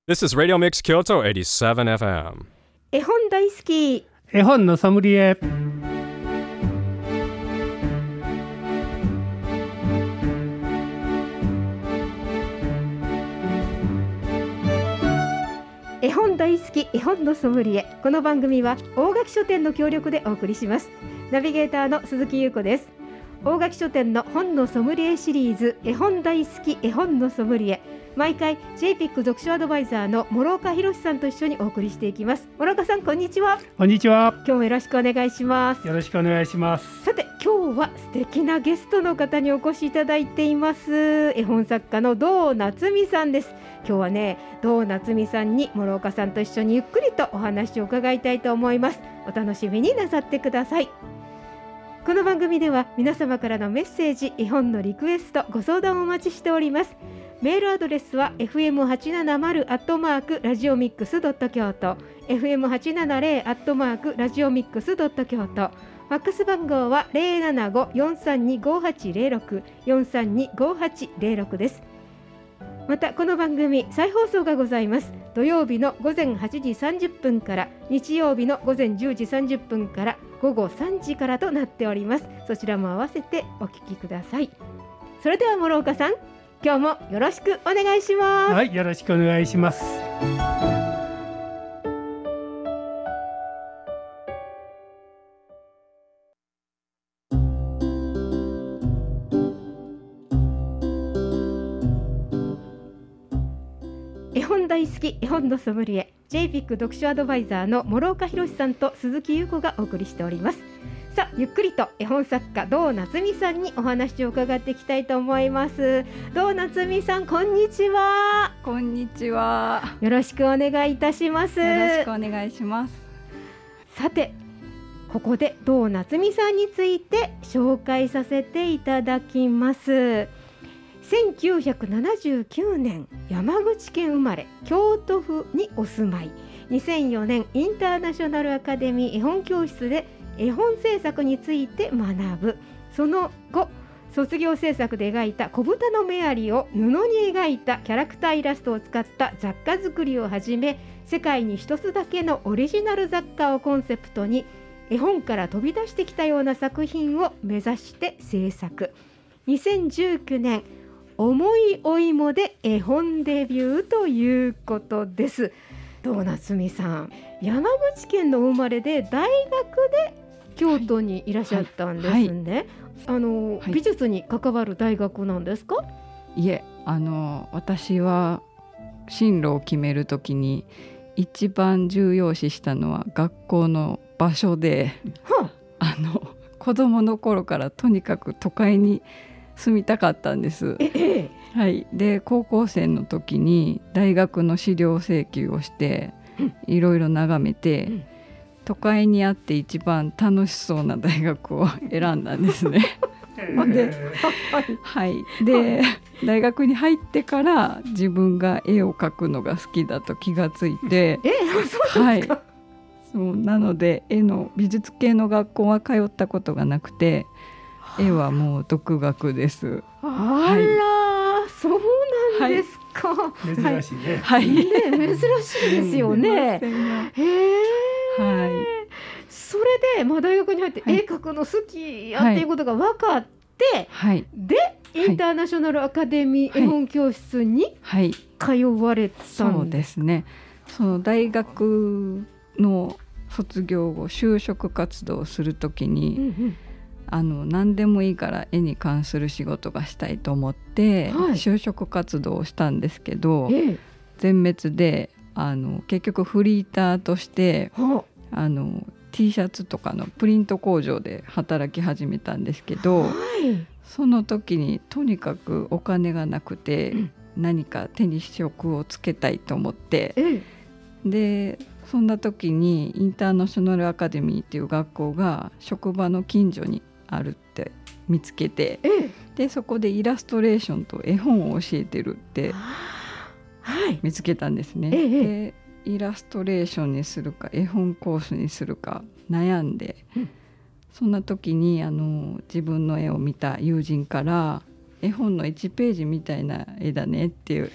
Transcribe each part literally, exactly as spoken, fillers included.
This is Radio Mix Kyoto エイティセブンエフエム。 絵本大好き。 絵本のソムリエ。 絵本大好き絵本のソムリエ。この番組は大垣書店の協力でお送りします。ナビゲーターの鈴木優子です。大垣書店の本のソムリエシリーズ、絵本大好き絵本のソムリエ、毎回 ジェイピック 読書アドバイザーの諸岡博さんと一緒にお送りしていきます。諸岡さん、こんにちは。 こんにちは。 今日もよろしくお願いします。 よろしくお願いします。 さて、今日は素敵なゲストの方にお越しいただいています。絵本作家の堂夏実さんです。今日はね、堂夏実さんに諸岡さんと一緒にゆっくりとお話を伺いたいと思います。お楽しみになさってください。この番組では皆様からのメッセージ、絵本のリクエスト、ご相談をお待ちしております。メールアドレスは エフエムはちななまる アットマーク ラジオミックス ドット 京都 エフエムはちななゼロ アットマーク ラジオミックス ドット 京都。ファックス番号は ゼロななご よんさんに ごはちゼロろく よんさんに ごはちゼロろく です。またこの番組再放送がございます。土曜日の午前はちじさんじゅっぷんから、日曜日の午前じゅうじさんじゅっぷんから午後さんじからとなっております。そちらも合わせてお聞きください。それでは諸岡さん、今日もよろしくお願いします。 はい、よろしくお願いします。 絵本大好き絵本のソムリエ、 ジェイピック 読書アドバイザーの諸岡博さんと鈴木優子がお送りしております。さあ、ゆっくりと絵本作家堂夏実さんにお話を伺っていきたいと思います。堂夏実さん、こんにちは。 こんにちは。 よろしくお願いいたします。 よろしくお願いします。 さて、ここで堂夏実さんについて紹介させていただきます。せんきゅうひゃくななじゅうきゅうねん山口県生まれ、京都府にお住まい。にせんよねんインターナショナルアカデミー絵本教室で絵本制作について学ぶ。その後、卒業制作で描いた小豚のメアリーを布に描いたキャラクターイラストを使った雑貨作りをはじめ、世界に一つだけのオリジナル雑貨をコンセプトに絵本から飛び出してきたような作品を目指して制作。にせんじゅうきゅうねん思いおいもで絵本デビューということです。堂夏実さん、山口県のお生まれで大学で京都にいらっしゃったんですね。はいはい、あの、はい、美術に関わる大学なんですか？ いえ、あの私は進路を決めるときに一番重要視したのは学校の場所で、はあ、あの子供の頃からとにかく都会に住みたかったんです。 ええ、 はい、で高校生の時に大学の資料請求をしていろいろ眺めて、うん、都会にあって一番楽しそうな大学を選んだんですね。で、はい、で大学に入ってから自分が絵を描くのが好きだと気がついて、 え、そうなんですか？ はい、そうなので絵の美術系の学校は通ったことがなくて、絵はもう独学です。 あら、はい、そうなんですか。 はい、珍しいね。 はい、 ね、珍しいですよね。へえ、 はい、 それで、まあ、大学に入って絵描くの好きやっていうことが分かって、はい、でインターナショナルアカデミー絵本教室に通われたんです、はいはい、そうですね。その大学の卒業後就職活動をするときに、うんうん、あの何でもいいから絵に関する仕事がしたいと思って、はい、就職活動をしたんですけど、ええ、全滅で、あの結局フリーターとして、はあ、あの T シャツとかのプリント工場で働き始めたんですけど、はい、その時にとにかくお金がなくて、うん、何か手に職をつけたいと思って、ええ、でそんな時にインターナショナルアカデミーっていう学校が職場の近所にあるって見つけて、ええ、でそこでイラストレーションと絵本を教えてるって見つけたんですね。ええ、でイラストレーションにするか絵本コースにするか悩んで、うん、そんな時にあの自分の絵を見た友人から絵本のいちページみたいな絵だねっていう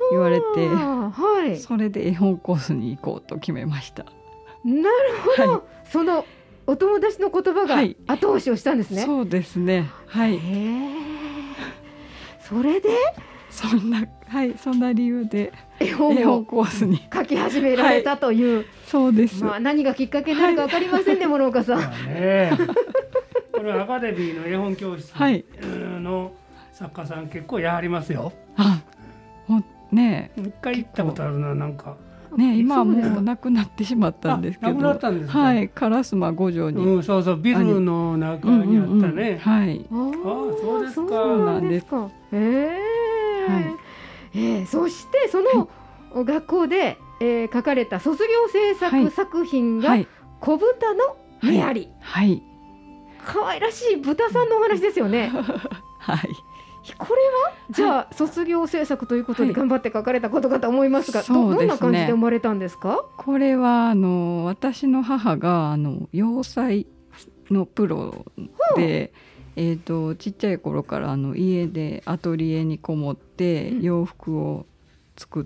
言われて、 はい、 それで絵本コースに行こうと決めました。 なるほど、 はい、 そのお友達の言葉が後押しをしたんですね。 はい、そうですね。はい。 へそれでそんな、はい、そんな理由で絵本をコースに書き始められたという、 はい、そうです。 まあ、何がきっかけになるか分かりませんね、諸岡さん。 ね、これアカデミーの絵本教室の作家さん結構やはりますよ。 あ、もうね、 一回行ったことあるな、なんか。 ね、今はもうなくなってしまったんですけど、 なくなったんですね。 はい、烏丸五条に、 うん、そうそう、ビルの中にあったね。うんうんうん、 はい。 ああ、そうですか。 そうなんですか。へえ。はい、えー、そしてその学校で、えー、書かれた卒業制作作品が、はい、小豚のメアリ。 はい。 可愛らしい豚さんのお話ですよね。 はい。 これはじゃあ、はい、卒業制作ということで頑張って書かれたことかと思いますが、はい、ど, どんな感じで生まれたんですか？ これはあの私の母があの洋裁のプロで、えー、とちっちゃい頃からあの家でアトリエにこもって洋服を作って、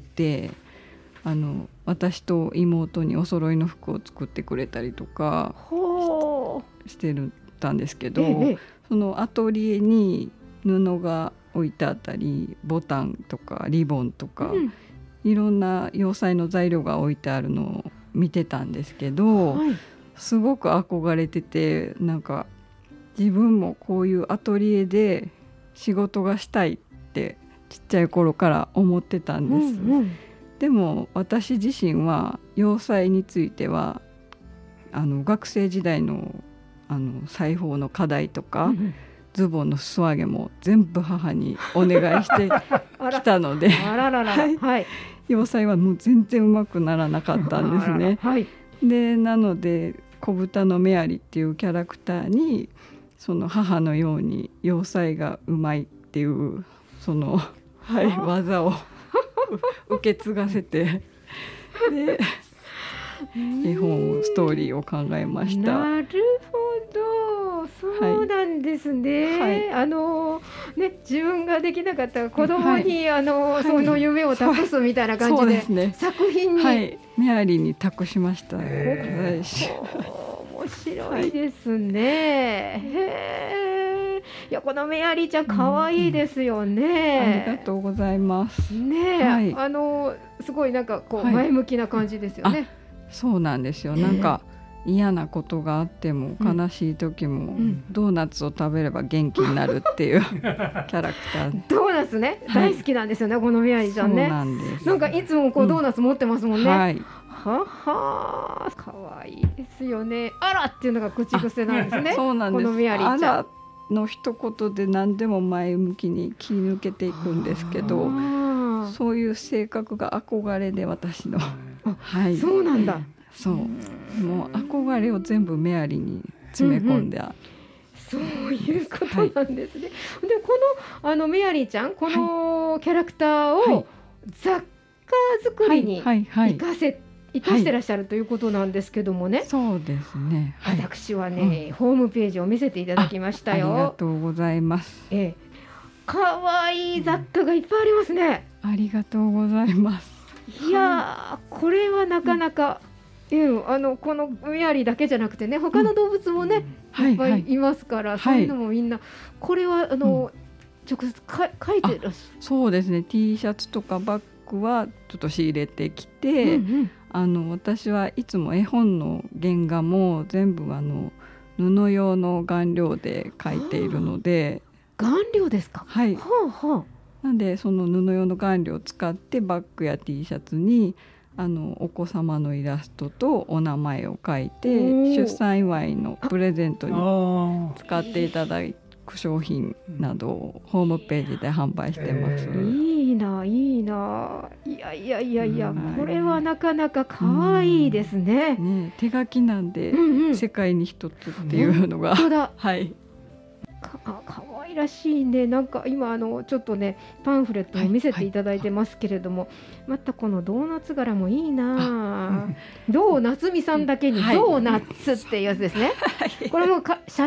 うん、あの私と妹にお揃いの服を作ってくれたりとかしてたんですけど、ええ、そのアトリエに布が置いてあったりボタンとかリボンとか、うん、いろんな洋裁の材料が置いてあるのを見てたんですけど、はい、すごく憧れてて、なんか自分もこういうアトリエで仕事がしたいってちっちゃい頃から思ってたんです、うんうん、でも私自身は洋裁についてはあの学生時代 の, あの裁縫の課題とか、うんうん、ズボンの裾上げも全部母にお願いしてきたのであらららら、はい、 洋裁はもう全然うまくならなかったんですね。 はい、でなので小豚のメアリっていうキャラクターにその母のように洋裁がうまいっていうその、はい、技を受け継がせてで絵本ストーリーを考えました。 なるほど、そうなんですね、はい、あのね、自分ができなかった子供に、はい、あの、はい、その夢を託すみたいな感じ で,、はい、でね、作品に、 はい、メアリーに託しました。 へー、面白いですね、はい、へー、いや、このメアリーちゃん可愛いですよね、 うん、ありがとうございますね、はい、あのすごいなんかこう前向きな感じですよね、はい、 そうなんですよ。なんか嫌なことがあっても悲しい時も、うん、ドーナツを食べれば元気になるっていうキャラクタードーナツね、はい、大好きなんですよね、このメアリーちゃんね。 そうなんです。 なんかいつもこう、うん、ドーナツ持ってますもんね、はい、はは、かわいいですよね。あらっていうのが口癖なんですね。 そうなんです。 このメアリーちゃん、 あらの一言で何でも前向きに切り抜けていくんですけど、そういう性格が憧れで私のはい、 そうなんだ。 そう、もう憧れを全部メアリーに詰め込んで、うんうん、 そういうことなんですね、はい、でこの、あのメアリーちゃん、このキャラクターを雑貨作りに生かせ、生かしてらっしゃるということなんですけどもね、はい、 そうですね、はい、 私はね、うん、ホームページを見せていただきましたよ。 あ, ありがとうございます、 ええ、かわいい雑貨がいっぱいありますね、 うん、ありがとうございます。 いやー、これはなかなか、うんうん、あのこのメアリーだけじゃなくてね、他の動物もね、うん、いっぱいいますから、はいはい、そういうのもみんな、これはあの、うん、直接か書いてらっしゃる。 そうですね、 T シャツとかバッグはちょっと仕入れてきて、うんうん、あの私はいつも絵本の原画も全部あの布用の顔料で描いているので。 顔料ですか？ はい、 はあはあ、なんでその布用の顔料を使ってバッグや T シャツにあのお子様のイラストとお名前を書いて、出産祝いのプレゼントに使っていただく商品などをホームページで販売してます。 いいないいな、いやいやいやいや、これはなかなか可愛いですね。 ね、手書きなんで、うんうん、世界に一つっていうのが、 本当だ、 はい、 か, かわいらしいね。なんか今あのちょっとねパンフレットを見せていただいてますけれども、はいはい、またこのドーナツ柄もいいな、ドーナツみさんだけにドーナツっていうやつですね、はい、これもかシャレ、はい、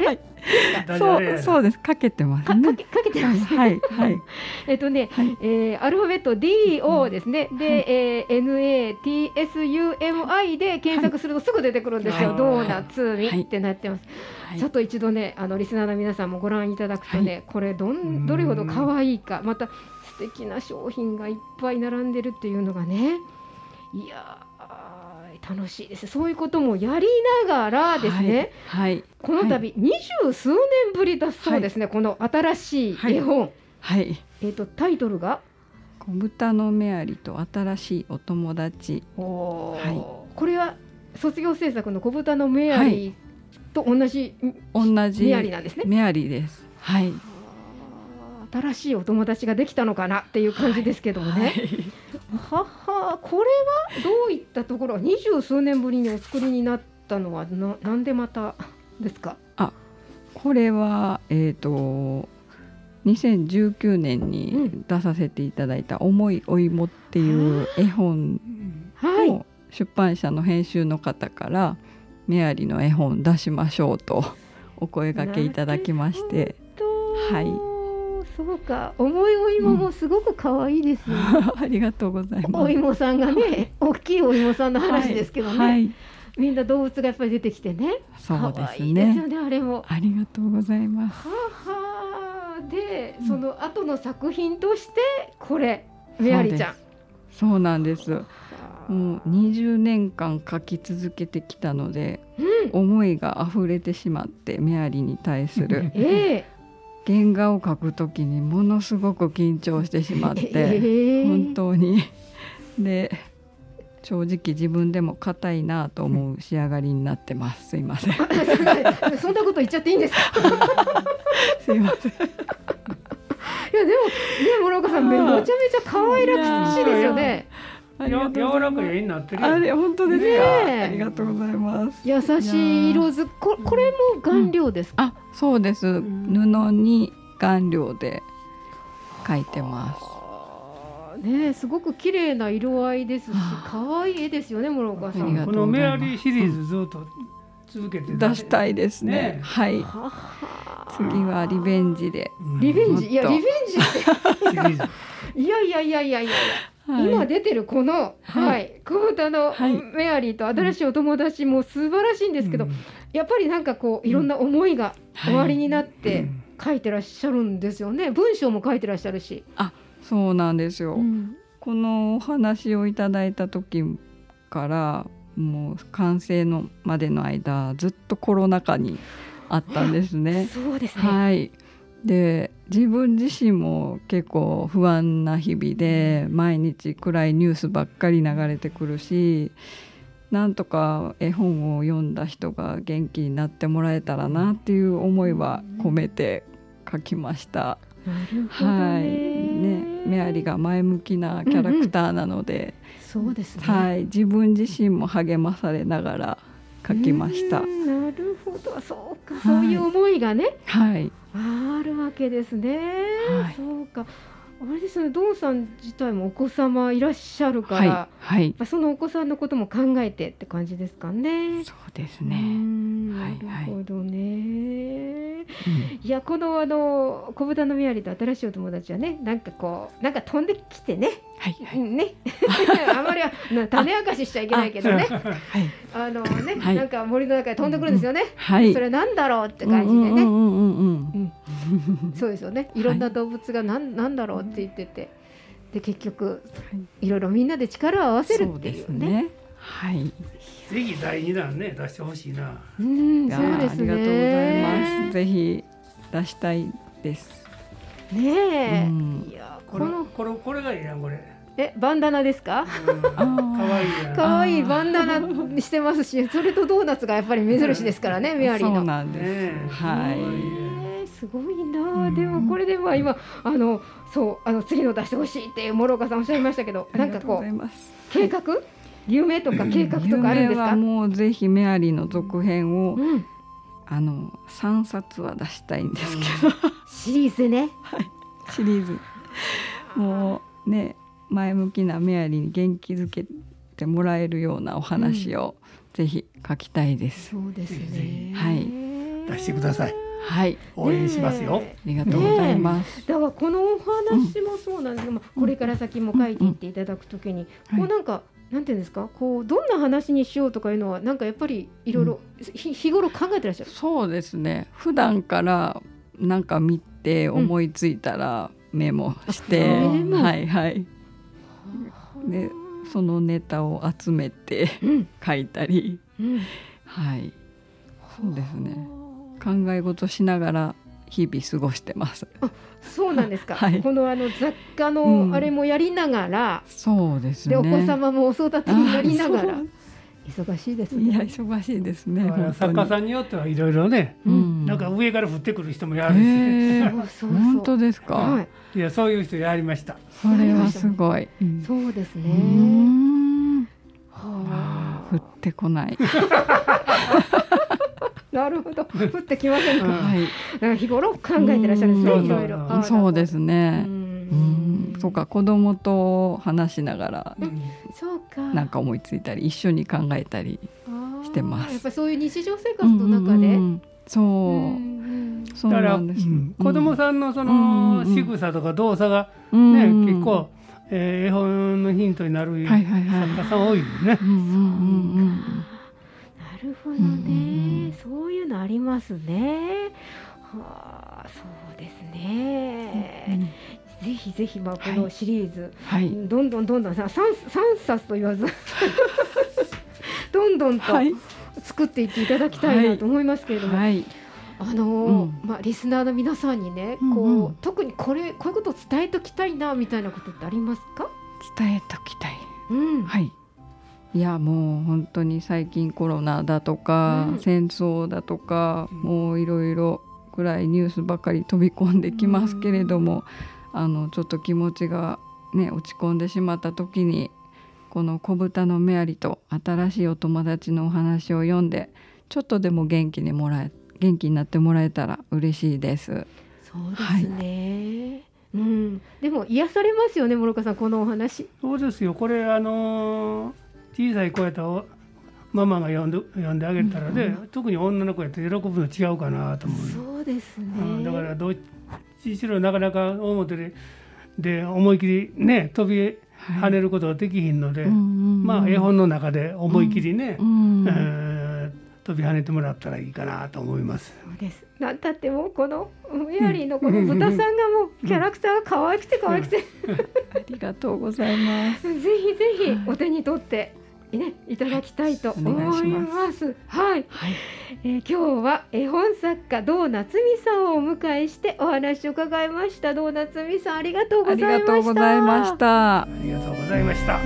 そうそうです。かけてますね。 かけかけてます。 はいはいえっとね、はい、えー、アルファベット ディーオー ですね。うん、で、はい、えー、エヌエーティーエスユーエムアイ で検索するとすぐ出てくるんですよ。はい、ドーナツミってなってます。はい、ちょっと一度ね、あのリスナーの皆さんもご覧いただくとね、はい、これどんどれほど可愛いか、また素敵な商品がいっぱい並んでるっていうのがね、いや楽しいです。そういうこともやりながらですね、はいはい、この度二十数年ぶりだそうですね、はい、この新しい絵本、はいはい、えーと、タイトルが小豚のメアリと新しいお友達。 お、はい、これは卒業制作の小豚のメアリと同じ、 はい、同じメアリなんですね。 メアリです。はい、 新しいお友達ができたのかなっていう感じですけどもね、はいはい、ははこれはどういったところ、二十数年ぶりにお作りになったのは な, なんでまたですか？ あ、これは、えーと、にせんじゅうきゅうねんに出させていただいた重いお芋っていう絵本を出版社の編集の方からメアリの絵本出しましょうとお声掛けいただきまして、はい、 そうか、重いお芋もすごく可愛いですよね、 うん、ありがとうございます。 お芋さんがね、大きいお芋さんの話ですけどね、はいはい、みんな動物がやっぱり出てきてね、 そうですね、可愛いですよね、あれも。 ありがとうございます。 ははで、その後の作品としてこれ、メアリちゃん。 そう、そうなんです。もうにじゅうねんかん描き続けてきたので、うん、思いが溢れてしまって、メアリに対する、えー、原画を描くときにものすごく緊張してしまって、えー、本当にで正直自分でも硬いなと思う仕上がりになってます。すいませんそんなこと言っちゃっていいんですかすいませんいやでもね、諸岡さんめちゃめちゃ可愛らしいですよね。 柔らかい絵になってるよ。 あれ本当ですか、ね、ありがとうございます。 優しい色づこ、これも顔料ですか？ うん、あ、そうです、うん、布に顔料で描いてますね。すごく綺麗な色合いですし、可愛い絵ですよね、諸岡さん。 このメアリーシリーズずっと続けて出したいですね。ね、はい。は次はリベンジで。 リベンジ、いやリベンジっていやいやいやいやいや。はい、今出てるこの、はい、小豚のメアリーと新しいお友達も素晴らしいんですけど、うん、やっぱりなんかこういろんな思いが終わりになって書いてらっしゃるんですよね。文章も書いてらっしゃるし。 あ、そうなんですよ、うん、このお話をいただいた時からもう完成のまでの間ずっとコロナ禍にあったんですね。 そうですね、 はい、で自分自身も結構不安な日々で、毎日暗いニュースばっかり流れてくるし、なんとか絵本を読んだ人が元気になってもらえたらなっていう思いは込めて書きました。 なるほどね。はいね、 メアリが前向きなキャラクターなので、 うんうん、そうですね、 はい、自分自身も励まされながら書きました。 なるほど、そうか、はい、そういう思いがね、 はい、 あるわけですね。 はい、 そうか、あれですね、ドンさん自体もお子様いらっしゃるから、はいはい、そのお子さんのことも考えてって感じですかね。 そうですね。 なるほどね。はいはい、いや、このあの小豚のメアリと新しいお友達はね、なんかこうなんか飛んできてね、はいはい、ねあまり種明かししちゃいけないけどね、あ, あのね、はい、なんか森の中で飛んでくるんですよね、うん、はい、それなんだろうって感じでね、そうですよね、いろんな動物がなん、なんだろうって言ってて、で結局いろいろみんなで力を合わせるっていうね。そうですね、はい、 ぜひだいにだんね出してほしいな。 うん、そうですね。ありがとうございます。ぜひ出したいです。 ねえ、うん、 いや、このこれこれがいいやん、これ。 え、バンダナですか？ かわいいやん。 かわいいバンダナしてますし、それとドーナツがやっぱり珍しいですからね、メアリーの。 そうなんです。ね、はい。 すごいな。でもこれでは今あのそうあの次の出してほしいって諸岡さんおっしゃいましたけど、なんかこう計画、夢とか計画とかあるんですか？夢はもうぜひメアリーの続編を、うん、あのさんさつは出したいんですけど、 シリーズね。 はい、シリーズもうね、前向きなメアリーに元気づけてもらえるようなお話をぜひ書きたいです。 そうですね。 はい。 出してください。 はい、 応援しますよ。 ありがとうございます。 だからこのお話もそうなんですけど、うん、これから先も書いていっていただくときに、うん、こうなんか、はい、なんていうんですか、こうどんな話にしようとかいうのはなんかやっぱりいろいろ日頃考えてらっしゃる。 そうですね。普段からなんか見て思いついたらメモして、うん、はいはい。でそのネタを集めて、うん、書いたり、うん、はい、そうですね。考え事しながら日々過ごしてます。 あ、そうなんですか。 はい、 このあの雑貨のあれもやりながら、 うん、そうですね。 でお子様もお育てになりながら忙しいですね。 いや忙しいですね。 作家さんによってはいろいろね、うん、なんか上から降ってくる人もやるし、ね、 そうそうそう、本当ですか。 はい、 いやそういう人やりました。 それはすごい。 うん、そうですね。うーん、はあ、 降ってこない。 なるほど、降ってきませんか。 はい、 だから日頃考えてらっしゃるんですね、いろいろ。 そうですね。うん、そうか、子供と話しながら、うん、そうか、なんか思いついたり一緒に考えたりしてます。 やっぱりそういう日常生活の中で、うんうん、 そう、うんうん、そうなんです。 だから、うん、子供さんのその仕草とか動作がね、うんうん、結構、えー、絵本のヒントになる作家さん多いですね。 なるほどね、うんうんうん、そういうのありますね。はあ、そうですね、うんうん、ぜひぜひ、まあ、このシリーズ、はい、どんどんどんどん 3, 3冊と言わずどんどんと作っていっていただきたいなと思いますけれども、はいはい、あのーうん、まあ、リスナーの皆さんにね、こう、うんうん、特にこれこういうことを伝えときたいなみたいなことってありますか？ 伝えときたい、 うん、 はい、いやもう本当に最近コロナだとか、うん、戦争だとか、うん、もういろいろ暗いニュースばかり飛び込んできますけれども、うん、あのちょっと気持ちが、ね、落ち込んでしまった時にこの小豚のメアリと新しいお友達のお話を読んでちょっとでも元気にもらえ元気になってもらえたら嬉しいです。 そうですね、はい、うん、でも癒されますよね、諸岡さん、このお話。 そうですよ、これあのー、小さい子やったらママが読んで、読んであげたらね、うん、特に女の子やって喜ぶの違うかなと思う。 そうですね、 うん、だからどっちしろなかなか表で、で思い切りね飛び跳ねることができひんので、はい、まあ絵本の中で思い切りね、うんうん、えー、飛び跳ねてもらったらいいかなと思います。 そうです。なんたってもこのメアリーのこの豚さんがもうキャラクターが可愛くて可愛くて、うん、ありがとうございます。 ぜひぜひお手に取ってね、いただきたいと思います。はい、はい、えー、今日は絵本作家堂夏美さんをお迎えしてお話を伺いました。堂夏美さん、ありがとうございました。 ありがとうございました。 ありがとうございました。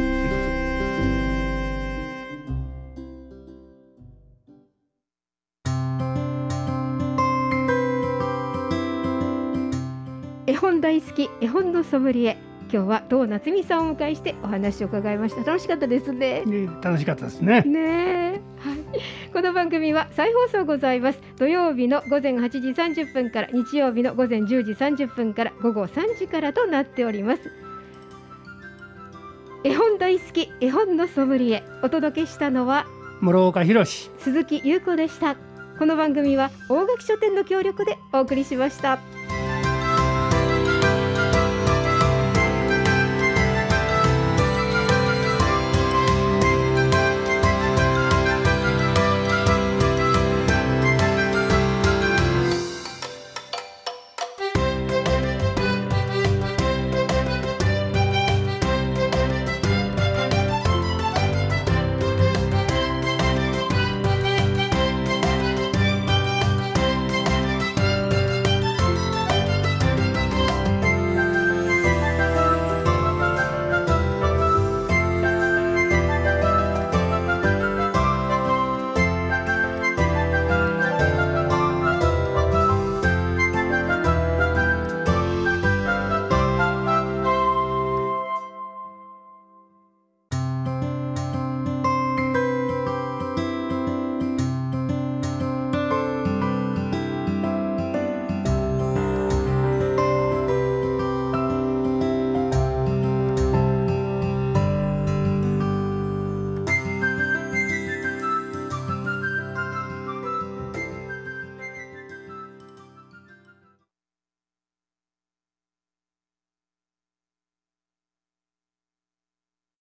絵本大好き、絵本のソムリエ、今日は堂夏美さんをお迎えしてお話を伺いました。楽しかったですね。 ね、楽しかったですね。 ね、はい、この番組は再放送ございます。土曜日の午前はちじさんじゅっぷんから、日曜日の午前じゅうじさんじゅっぷんから、午後さんじからとなっております。絵本大好き、絵本のソムリエ、お届けしたのは諸岡博、 鈴木優子でした。この番組は大垣書店の協力でお送りしました。